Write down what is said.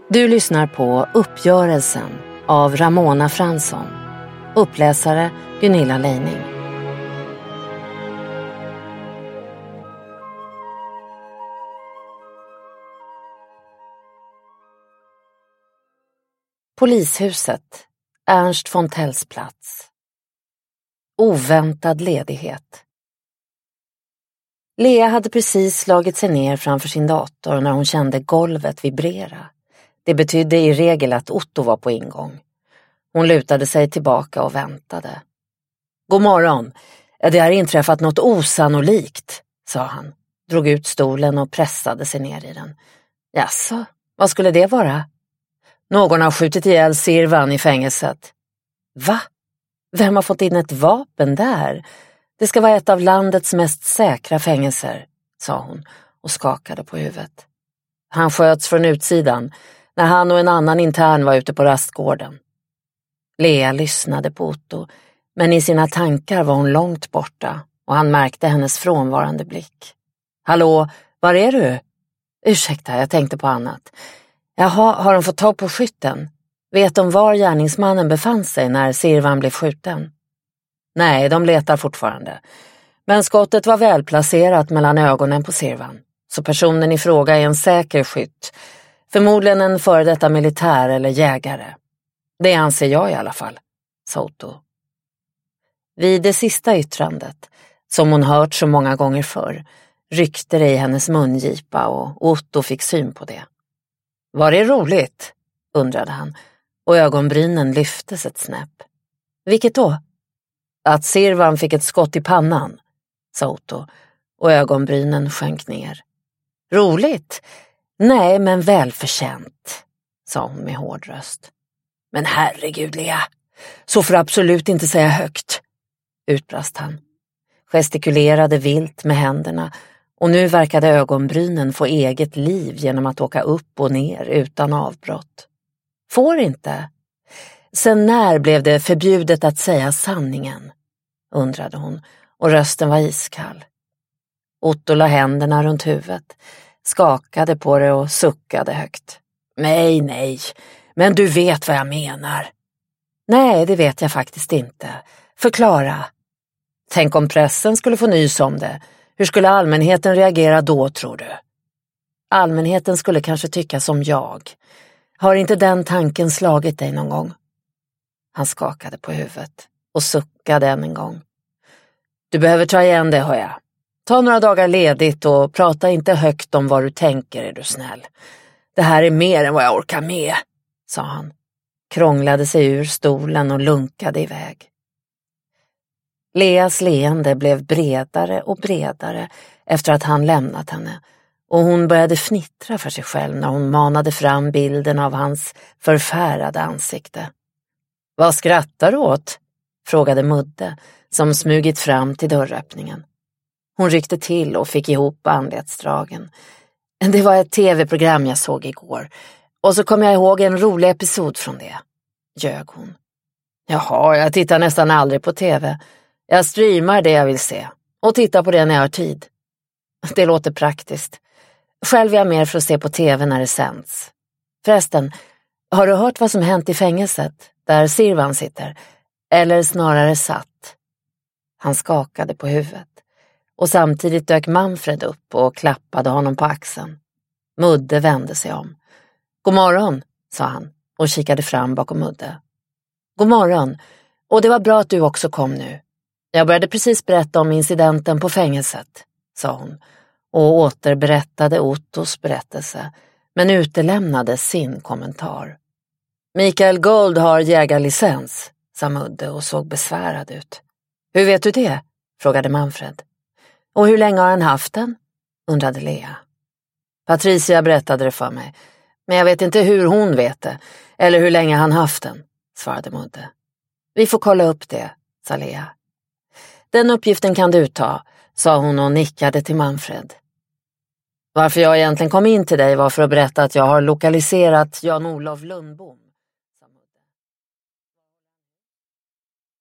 Du lyssnar på Uppgörelsen av Ramona Fransson. Uppläsare Gunilla Leining. Polishuset, Ernst Fontells plats. Oväntad ledighet. Lea hade precis slagit sig ner framför sin dator när hon kände golvet vibrera. Det betydde i regel att Otto var på ingång. Hon lutade sig tillbaka och väntade. God morgon, det har inträffat något osannolikt, sa han. Drog ut stolen och pressade sig ner i den. Jaså, vad skulle det vara? Någon har skjutit ihjäl Sirvan i fängelset. Va? Vem har fått in ett vapen där? Det ska vara ett av landets mest säkra fängelser, sa hon och skakade på huvudet. Han sköts från utsidan när han och en annan intern var ute på rastgården. Lea lyssnade på Otto, men i sina tankar var hon långt borta och han märkte hennes frånvarande blick. Hallå, var är du? Ursäkta, jag tänkte på annat. Jaha, har de fått tag på skytten? Vet de var gärningsmannen befann sig när Sirvan blev skjuten? Nej, de letar fortfarande. Men skottet var välplacerat mellan ögonen på Sirvan, så personen i fråga är en säker skytt. Förmodligen en före detta militär eller jägare. Det anser jag i alla fall, sa Otto. Vid det sista yttrandet, som hon hört så många gånger förr, ryckte det i hennes mungipa och Otto fick syn på det. Var det roligt? Undrade han och ögonbrynen lyftes ett snäpp. Vilket då? Att Sirvan fick ett skott i pannan, sa Otto och ögonbrynen sjönk ner. Roligt? Nej, men välförtjänt, sa hon med hård röst. Men herregud, Lea, så får du absolut inte säga högt, utbrast han. Gestikulerade vilt med händerna och nu verkade ögonbrynen få eget liv genom att åka upp och ner utan avbrott. Får inte? Sen när blev det förbjudet att säga sanningen? Undrade hon och rösten var iskall. Otto la händerna runt huvudet, skakade på det och suckade högt. Nej, men du vet vad jag menar. Nej, det vet jag faktiskt inte. Förklara. Tänk om pressen skulle få nys om det. Hur skulle allmänheten reagera då, tror du? Allmänheten skulle kanske tycka som jag. Har inte den tanken slagit dig någon gång? Han skakade på huvudet och suckade än en gång. Du behöver ta igen det, hör jag. Ta några dagar ledigt och prata inte högt om vad du tänker, är du snäll. Det här är mer än vad jag orkar med, sa han. Krånglade sig ur stolen och lunkade iväg. Leas leende blev bredare och bredare efter att han lämnat henne och hon började fnittra för sig själv när hon manade fram bilden av hans förfärade ansikte. Vad skrattar du åt? Frågade Mudde som smugit fram till dörröppningen. Hon ryckte till och fick ihop anletsdragen. Det var ett tv-program jag såg igår och så kom jag ihåg en rolig episod från det, ljög hon. Jaha, jag tittar nästan aldrig på tv. Jag streamar det jag vill se och tittar på det när jag har tid. Det låter praktiskt. Själv är jag mer för att se på tv när det sänds. Förresten, har du hört vad som hänt i fängelset där Sirvan sitter? Eller snarare satt? Han skakade på huvudet och samtidigt dök Manfred upp och klappade honom på axeln. Mudde vände sig om. God morgon, sa han och kikade fram bakom Mudde. God morgon, och det var bra att du också kom nu. Jag började precis berätta om incidenten på fängelset, sa hon och återberättade Ottos berättelse, men utelämnade sin kommentar. Mikael Gold har jägarlicens, sa Mudde och såg besvärad ut. Hur vet du det? Frågade Manfred. Och hur länge har han haft den? Undrade Lea. Patricia berättade det för mig, men jag vet inte hur hon vet det, eller hur länge han haft den, svarade Mudde. Vi får kolla upp det, sa Lea. Den uppgiften kan du ta, sa hon och nickade till Manfred. Varför jag egentligen kom in till dig var för att berätta att jag har lokaliserat Jan-Olof Lundbom.